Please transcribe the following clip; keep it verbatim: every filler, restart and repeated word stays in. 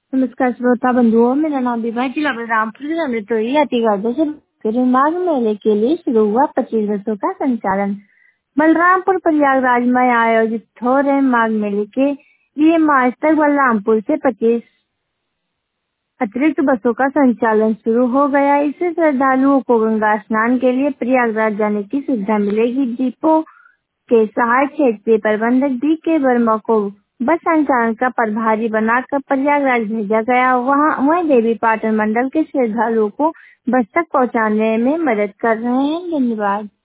नमस्कार श्रोता बंधुओं, मेरा नाम विभा जिला बलरामपुर जिला में टोई अतिगाड़ों से फिर माघ मेले के लिए शुरू हुआ पच्चीस बसों का संचालन। बलरामपुर प्रयागराज में आयोजित हो रहे माघ मेले के लिए मार्च तक बलरामपुर से पच्चीस अतिरिक्त बसों का संचालन शुरू हो गया। इससे श्रद्धालुओं को गंगा स्नान के लिए प्रयागराज जाने की सुविधा मिलेगी। डिपो के सहायक क्षेत्रीय प्रबंधक डी के वर्मा को बस संचालन का प्रभारी बनाकर प्रयागराज भेजा गया। वहां वह देवी पाटन मंडल के श्रद्धालुओं को बस तक पहुंचाने में मदद कर रहे हैं। धन्यवाद।